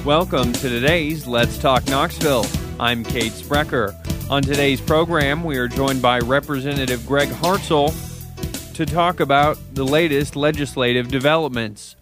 Welcome to today's Let's Talk Knoxville. I'm Kate Sprecher. On today's program, we are joined by Representative Greg Hartzell to talk about the latest legislative developments.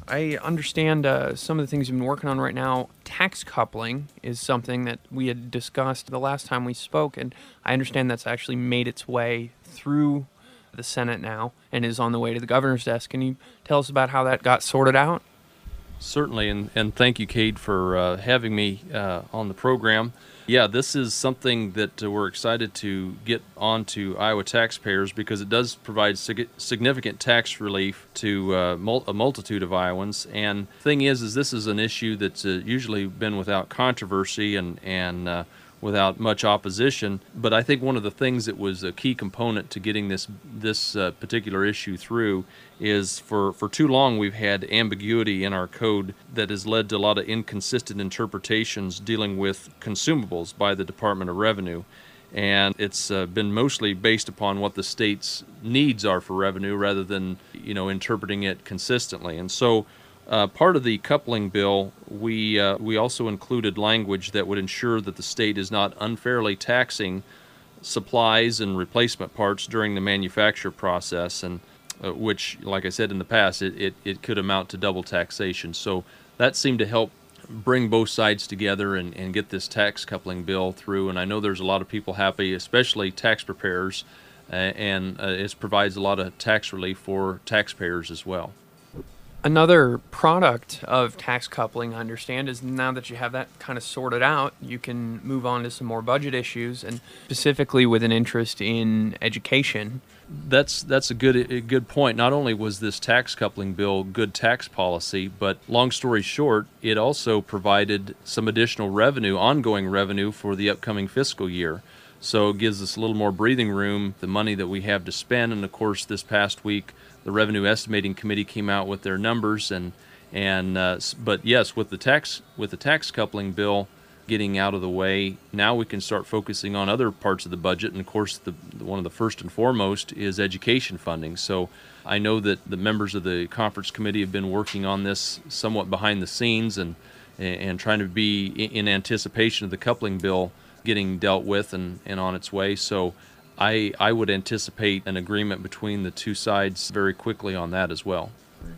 I understand some of the things you've been working on right now. Tax coupling is something that we had discussed the last time we spoke, and I understand that's actually made its way through the Senate now and is on the way to the governor's desk. Can you tell us about how that got sorted out? Certainly, and thank you, Kate, for having me on the program. Yeah, this is something that we're excited to get onto Iowa taxpayers because it does provide significant tax relief to a multitude of Iowans. And the thing is this is an issue that's usually been without controversy and without much opposition. But I think one of the things that was a key component to getting this particular issue through is for too long we've had ambiguity in our code that has led to a lot of inconsistent interpretations dealing with consumables by the Department of Revenue. And it's been mostly based upon what the state's needs are for revenue rather than, interpreting it consistently. And so part of the coupling bill, we also included language that would ensure that the state is not unfairly taxing supplies and replacement parts during the manufacture process, and which, like I said in the past, it could amount to double taxation. So that seemed to help bring both sides together and get this tax coupling bill through. And I know there's a lot of people happy, especially tax preparers, and it provides a lot of tax relief for taxpayers as well. Another product of tax coupling, I understand, is now that you have that kind of sorted out, you can move on to some more budget issues, and specifically with an interest in education. That's a good point. Not only was this tax coupling bill good tax policy, but long story short, it also provided some additional revenue, ongoing revenue for the upcoming fiscal year. So it gives us a little more breathing room, the money that we have to spend. And of course, this past week, the Revenue Estimating Committee came out with their numbers, but yes, with the tax coupling bill getting out of the way, now we can start focusing on other parts of the budget. And of course, one of the first and foremost is education funding. So I know that the members of the conference committee have been working on this somewhat behind the scenes and trying to be in anticipation of the coupling bill getting dealt with and on its way. So I would anticipate an agreement between the two sides very quickly on that as well.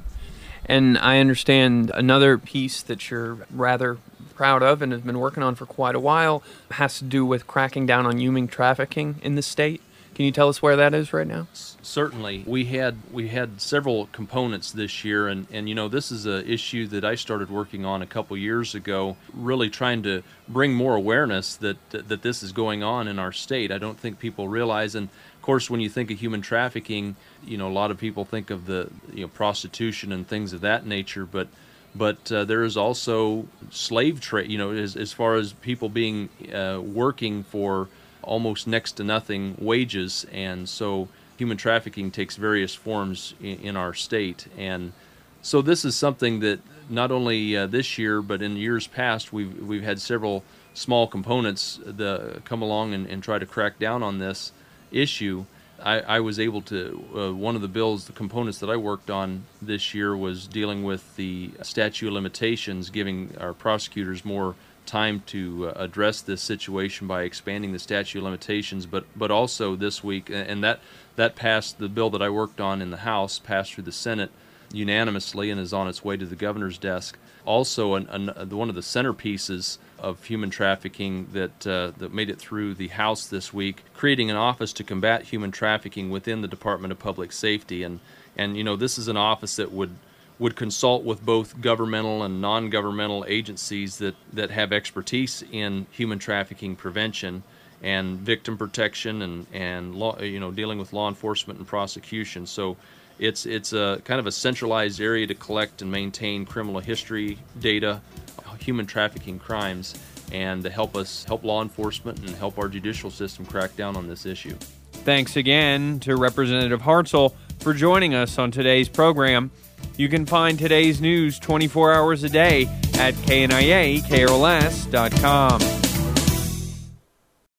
And I understand another piece that you're rather proud of and have been working on for quite a while has to do with cracking down on human trafficking in the state. Can you tell us where that is right now? Certainly. We had several components this year, and this is an issue that I started working on a couple years ago, really trying to bring more awareness that this is going on in our state. I don't think people realize, and of course when you think of human trafficking, a lot of people think of the prostitution and things of that nature, but there is also slave trade, as far as people being working for almost next to nothing wages. And so human trafficking takes various forms in our state. And so this is something that not only this year, but in years past, we've had several small components that come along and try to crack down on this issue. I was able to, one of the components that I worked on this year was dealing with the statute of limitations, giving our prosecutors more time to address this situation by expanding the statute of limitations, but also this week, and that passed, the bill that I worked on in the House passed through the Senate unanimously and is on its way to the governor's desk. Also, one of the centerpieces of human trafficking that made it through the House this week, creating an office to combat human trafficking within the Department of Public Safety, and this is an office that would consult with both governmental and non-governmental agencies that have expertise in human trafficking prevention and victim protection and law, dealing with law enforcement and prosecution. So it's a kind of a centralized area to collect and maintain criminal history data, human trafficking crimes, and to help law enforcement and help our judicial system crack down on this issue. Thanks again to Representative Hartzell for joining us on today's program. You can find today's news 24 hours a day at KNIA KRLS.com.